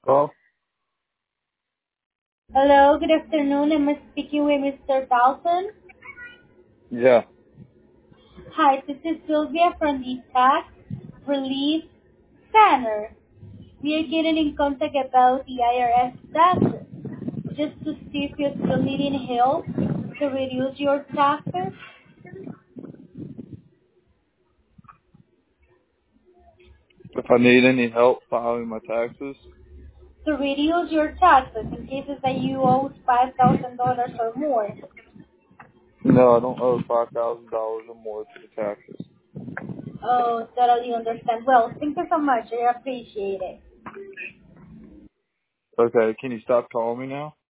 Oh, Hello, good afternoon. I'm speaking with Mr. Dalton. yeah. Hi, this is Sylvia from the Tax Relief Center. We are getting in contact about the IRS taxes, just to see if you're still needing help to reduce your taxes. If I need any help filing my taxes, To reduce your taxes in cases that you owe $5,000 or more. no, I don't owe $5,000 or more to the taxes. Oh, totally understand. Well, thank you so much. I appreciate it. Okay, can you stop calling me now?